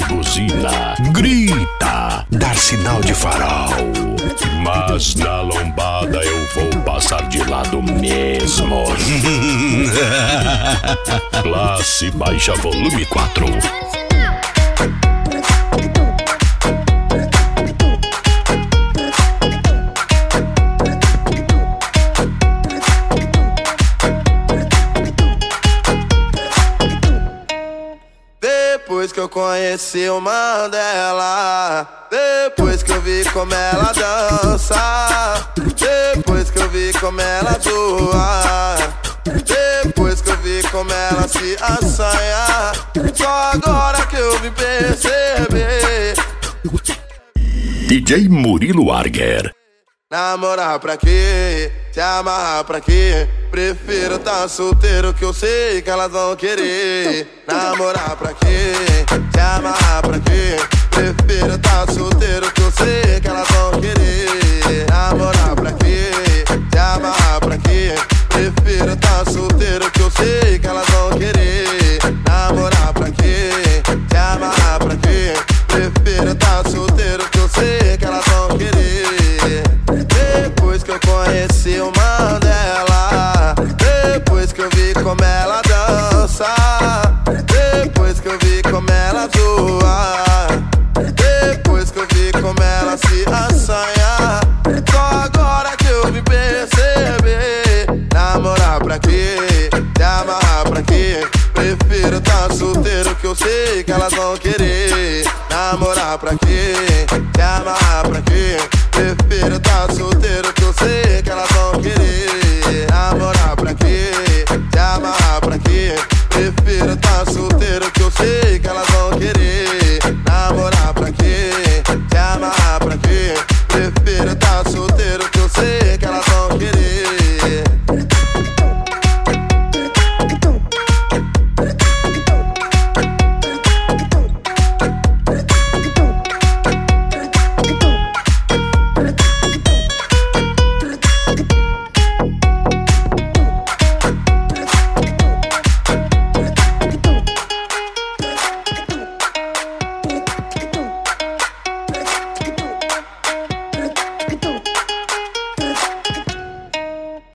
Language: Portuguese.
buzina, grita, dar sinal de farol. Mas na lombada eu vou passar de lado mesmo. Classe baixa volume 4. Depois que eu conheci o Mandela, depois que eu vi como ela dança, depois que eu vi como ela atua, depois que eu vi como ela se assanha, só agora que eu vim perceber. DJ Murilo Arger. Namorar pra quê? Se amarrar pra quê? Prefiro tá solteiro que eu sei que elas vão querer. Namorar pra quê? Se amarrar pra quê? Prefiro tá solteiro que eu sei que elas vão querer. Namorar pra quê? Se amarrar pra quê? Prefiro tá solteiro que eu sei que elas vão querer. Namorar pra quê? Se amarrar pra quê? Prefiro tá solteiro que eu sei que elas vão querer. Depois que eu conheci o Mandela, depois que eu vi como ela dança, depois que eu vi como ela atua, depois que eu vi como ela se assanha, só agora que eu vim perceber. Namorar pra quê? Se amarrar pra quê? Prefiro tá solteiro que eu sei que elas vão querer. Namorar pra quê? Se amarrar pra quê? Prefiro tá solteiro que eu sei que elas vão querer. Namorar pra quê? Se amarrar pra quê? Prefiro tá solteiro que eu sei que elas vão